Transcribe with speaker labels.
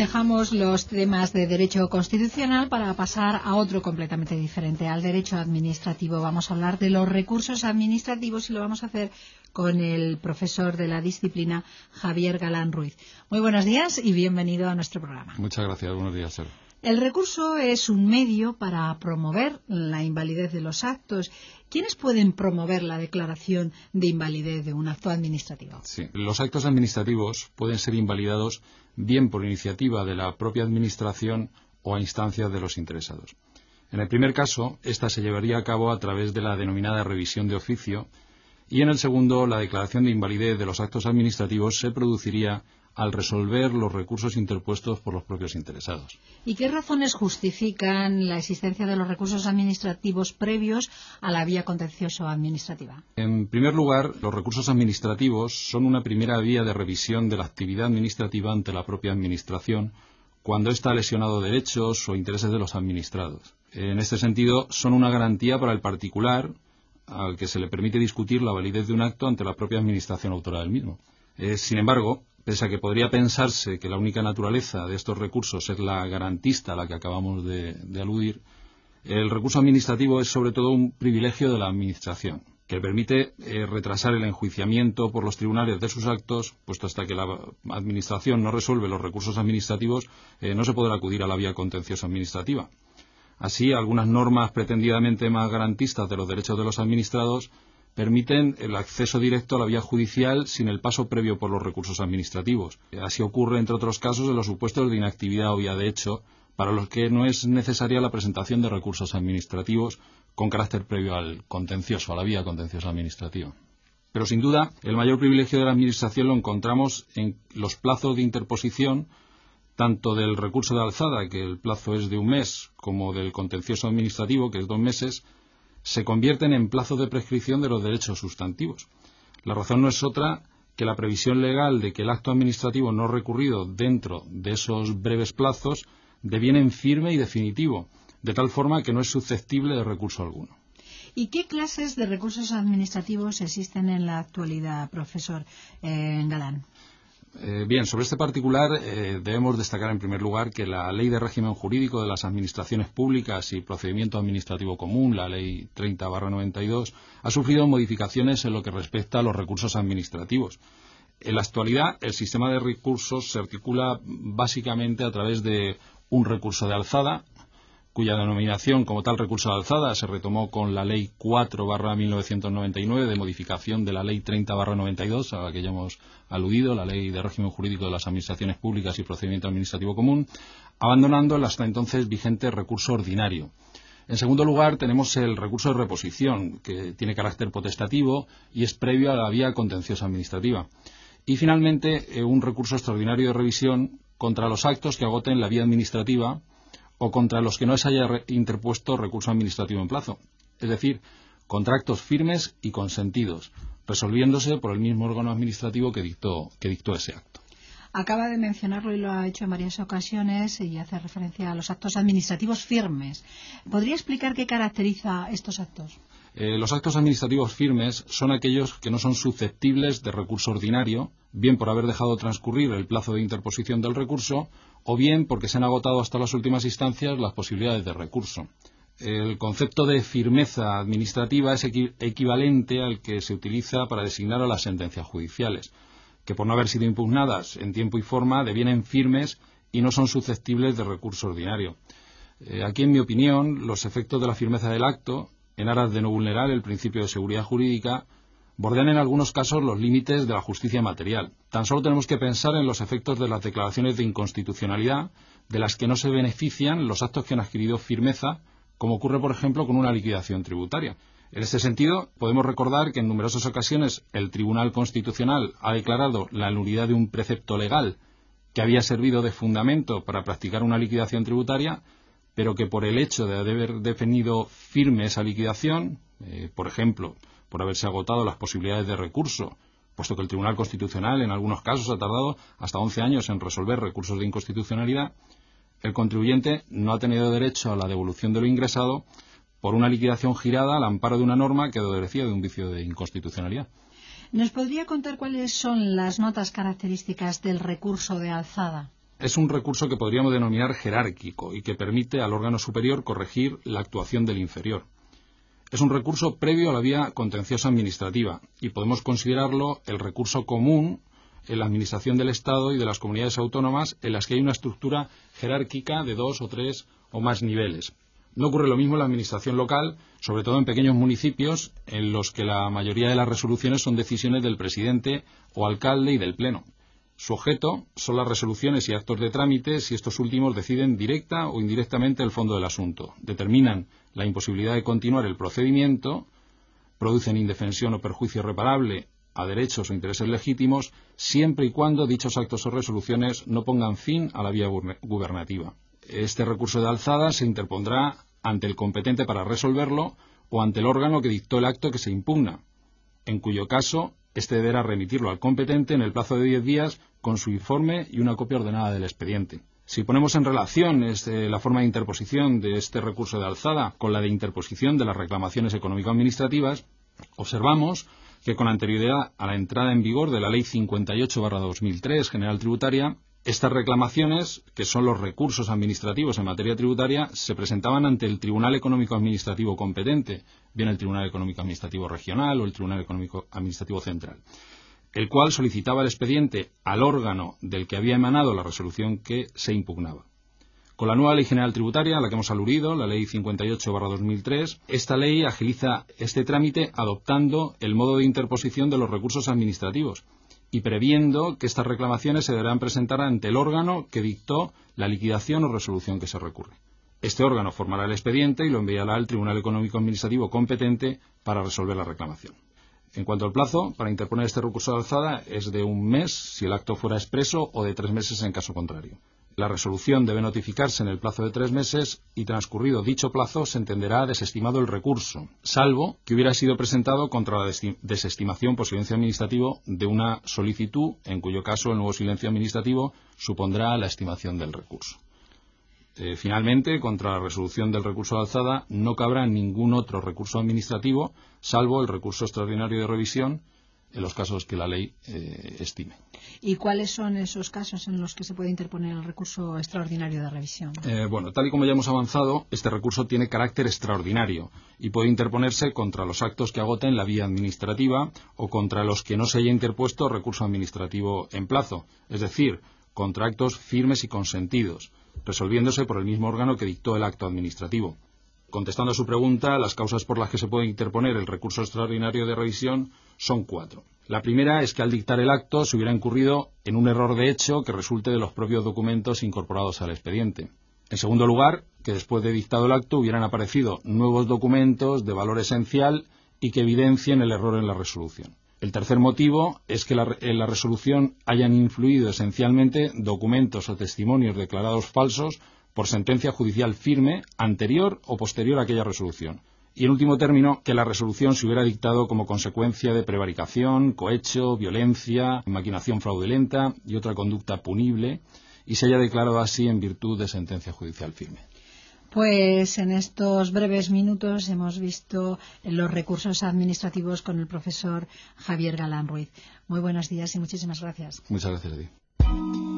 Speaker 1: Dejamos los temas de derecho constitucional para pasar a otro completamente diferente, al derecho administrativo. Vamos a hablar de los recursos administrativos y lo vamos a hacer con el profesor de la disciplina, Javier Galán Ruiz. Muy buenos días y bienvenido a nuestro programa.
Speaker 2: Muchas gracias. Buenos días, Ser.
Speaker 1: El recurso es un medio para promover la invalidez de los actos. ¿Quiénes pueden promover la declaración de invalidez de un acto administrativo?
Speaker 2: Sí. Los actos administrativos pueden ser invalidados bien por iniciativa de la propia Administración o a instancias de los interesados. En el primer caso, esta se llevaría a cabo a través de la denominada revisión de oficio y en el segundo, la declaración de invalidez de los actos administrativos se produciría al resolver los recursos interpuestos por los propios interesados.
Speaker 1: ¿Y qué razones justifican la existencia de los recursos administrativos previos a la vía contencioso-administrativa?
Speaker 2: En primer lugar, los recursos administrativos son una primera vía de revisión de la actividad administrativa ante la propia Administración cuando ésta ha lesionado derechos o intereses de los administrados. En este sentido, son una garantía para el particular al que se le permite discutir la validez de un acto ante la propia Administración autora del mismo. Sin embargo, pese a que podría pensarse que la única naturaleza de estos recursos es la garantista a la que acabamos de aludir, el recurso administrativo es sobre todo un privilegio de la Administración, que permite retrasar el enjuiciamiento por los tribunales de sus actos, puesto hasta que la Administración no resuelve los recursos administrativos, no se podrá acudir a la vía contenciosa administrativa. Así, algunas normas pretendidamente más garantistas de los derechos de los administrados permiten el acceso directo a la vía judicial sin el paso previo por los recursos administrativos. Así ocurre, entre otros casos, en los supuestos de inactividad obvia de hecho, para los que no es necesaria la presentación de recursos administrativos con carácter previo al contencioso, a la vía contenciosa administrativa. Pero, sin duda, el mayor privilegio de la Administración lo encontramos en los plazos de interposición, tanto del recurso de alzada, que el plazo es de 1 mes, como del contencioso administrativo, que es 2 meses, se convierten en plazos de prescripción de los derechos sustantivos. La razón no es otra que la previsión legal de que el acto administrativo no recurrido dentro de esos breves plazos deviene en firme y definitivo, de tal forma que no es susceptible de recurso alguno.
Speaker 1: ¿Y qué clases de recursos administrativos existen en la actualidad, profesor Galán?
Speaker 2: Bien, sobre este particular debemos destacar en primer lugar que la Ley de Régimen Jurídico de las Administraciones Públicas y Procedimiento Administrativo Común, la Ley 30/92, ha sufrido modificaciones en lo que respecta a los recursos administrativos. En la actualidad, el sistema de recursos se articula básicamente a través de un recurso de alzada, cuya denominación como tal recurso de alzada se retomó con la Ley 4/1999 de modificación de la Ley 30/92, a la que ya hemos aludido, la Ley de Régimen Jurídico de las Administraciones Públicas y Procedimiento Administrativo Común, abandonando el hasta entonces vigente recurso ordinario. En segundo lugar, tenemos el recurso de reposición, que tiene carácter potestativo y es previo a la vía contenciosa administrativa. Y finalmente, un recurso extraordinario de revisión contra los actos que agoten la vía administrativa o contra los que no se haya interpuesto recurso administrativo en plazo, es decir, contra actos firmes y consentidos, resolviéndose por el mismo órgano administrativo que dictó ese acto.
Speaker 1: Acaba de mencionarlo y lo ha hecho en varias ocasiones y hace referencia a los actos administrativos firmes. ¿Podría explicar qué caracteriza estos actos?
Speaker 2: Los actos administrativos firmes son aquellos que no son susceptibles de recurso ordinario, bien por haber dejado transcurrir el plazo de interposición del recurso, o bien porque se han agotado hasta las últimas instancias las posibilidades de recurso. El concepto de firmeza administrativa es equivalente al que se utiliza para designar a las sentencias judiciales, que por no haber sido impugnadas en tiempo y forma devienen firmes y no son susceptibles de recurso ordinario. Aquí, en mi opinión, los efectos de la firmeza del acto, en aras de no vulnerar el principio de seguridad jurídica, bordean en algunos casos los límites de la justicia material. Tan solo tenemos que pensar en los efectos de las declaraciones de inconstitucionalidad, de las que no se benefician los actos que han adquirido firmeza, como ocurre, por ejemplo, con una liquidación tributaria. En este sentido, podemos recordar que en numerosas ocasiones el Tribunal Constitucional ha declarado la nulidad de un precepto legal que había servido de fundamento para practicar una liquidación tributaria, pero que por el hecho de haber definido firme esa liquidación, por ejemplo, por haberse agotado las posibilidades de recurso, puesto que el Tribunal Constitucional en algunos casos ha tardado hasta 11 años en resolver recursos de inconstitucionalidad, el contribuyente no ha tenido derecho a la devolución de lo ingresado por una liquidación girada al amparo de una norma que adolecía de un vicio de inconstitucionalidad.
Speaker 1: ¿Nos podría contar cuáles son las notas características del recurso de alzada?
Speaker 2: es un recurso que podríamos denominar jerárquico y que permite al órgano superior corregir la actuación del inferior. Es un recurso previo a la vía contenciosa administrativa y podemos considerarlo el recurso común en la administración del Estado y de las comunidades autónomas en las que hay una estructura jerárquica de 2 o 3 o más niveles. No ocurre lo mismo en la administración local, sobre todo en pequeños municipios en los que la mayoría de las resoluciones son decisiones del presidente o alcalde y del pleno. Su objeto son las resoluciones y actos de trámite si estos últimos deciden directa o indirectamente el fondo del asunto, determinan la imposibilidad de continuar el procedimiento, producen indefensión o perjuicio irreparable a derechos o intereses legítimos, siempre y cuando dichos actos o resoluciones no pongan fin a la vía gubernativa. Este recurso de alzada se interpondrá ante el competente para resolverlo o ante el órgano que dictó el acto que se impugna, en cuyo caso éste deberá remitirlo al competente en el plazo de 10 días con su informe y una copia ordenada del expediente. Si ponemos en relación la forma de interposición de este recurso de alzada con la de interposición de las reclamaciones económico-administrativas, observamos que con anterioridad a la entrada en vigor de la Ley 58/2003 General Tributaria, estas reclamaciones, que son los recursos administrativos en materia tributaria, se presentaban ante el Tribunal Económico Administrativo competente, bien el Tribunal Económico Administrativo Regional o el Tribunal Económico Administrativo Central, el cual solicitaba el expediente al órgano del que había emanado la resolución que se impugnaba. Con la nueva Ley General Tributaria, a la que hemos aludido, la Ley 58/2003, esta ley agiliza este trámite adoptando el modo de interposición de los recursos administrativos y previendo que estas reclamaciones se deberán presentar ante el órgano que dictó la liquidación o resolución que se recurre. Este órgano formará el expediente y lo enviará al Tribunal Económico Administrativo competente para resolver la reclamación. En cuanto al plazo, para interponer este recurso de alzada es de 1 mes si el acto fuera expreso o de 3 meses en caso contrario. La resolución debe notificarse en el plazo de 3 meses y transcurrido dicho plazo se entenderá desestimado el recurso, salvo que hubiera sido presentado contra la desestimación por silencio administrativo de una solicitud, en cuyo caso el nuevo silencio administrativo supondrá la estimación del recurso. Finalmente, contra la resolución del recurso de alzada no cabrá ningún otro recurso administrativo, salvo el recurso extraordinario de revisión, en los casos que la ley estime.
Speaker 1: ¿Y cuáles son esos casos en los que se puede interponer el recurso extraordinario de revisión?
Speaker 2: Tal y como ya hemos avanzado, este recurso tiene carácter extraordinario y puede interponerse contra los actos que agoten la vía administrativa o contra los que no se haya interpuesto recurso administrativo en plazo, es decir, contra actos firmes y consentidos, resolviéndose por el mismo órgano que dictó el acto administrativo. Contestando a su pregunta, las causas por las que se puede interponer el recurso extraordinario de revisión son 4. La primera es que al dictar el acto se hubiera incurrido en un error de hecho que resulte de los propios documentos incorporados al expediente. En segundo lugar, que después de dictado el acto hubieran aparecido nuevos documentos de valor esencial y que evidencien el error en la resolución. El tercer motivo es que en la resolución hayan influido esencialmente documentos o testimonios declarados falsos por sentencia judicial firme anterior o posterior a aquella resolución. Y en último término, que la resolución se hubiera dictado como consecuencia de prevaricación, cohecho, violencia, maquinación fraudulenta y otra conducta punible, y se haya declarado así en virtud de sentencia judicial firme.
Speaker 1: Pues en estos breves minutos hemos visto los recursos administrativos con el profesor Javier Galán Ruiz. Muy buenos días y muchísimas gracias.
Speaker 2: Muchas gracias a ti.